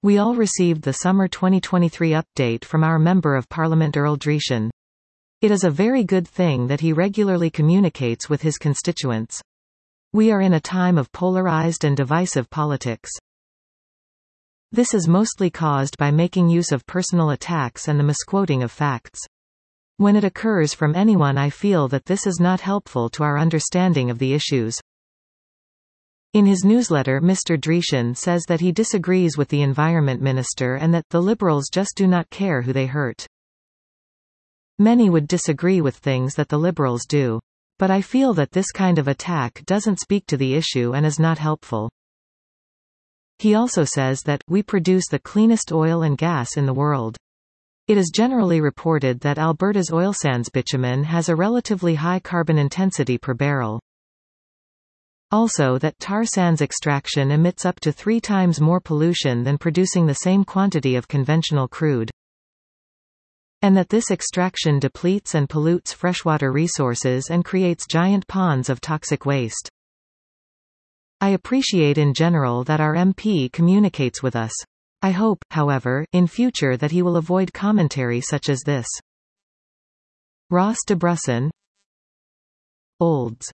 We all received the summer 2023 update from our Member of Parliament Earl Dreeshen. It is a very good thing that he regularly communicates with his constituents. We are in a time of polarized and divisive politics. This is mostly caused by making use of personal attacks and the misquoting of facts. When it occurs from anyone, I feel that this is not helpful to our understanding of the issues. In his newsletter, Mr. Dreeshen says that he disagrees with the Environment Minister and that the Liberals just do not care who they hurt. Many would disagree with things that the Liberals do. But I feel that this kind of attack doesn't speak to the issue and is not helpful. He also says that, we produce the cleanest oil and gas in the world. It is generally reported that Alberta's oil sands bitumen has a relatively high carbon intensity per barrel. Also that tar sands extraction emits up to 3 times more pollution than producing the same quantity of conventional crude. And that this extraction depletes and pollutes freshwater resources and creates giant ponds of toxic waste. I appreciate in general that our MP communicates with us. I hope, however, in future that he will avoid commentary such as this. Ross de Brusson, Olds.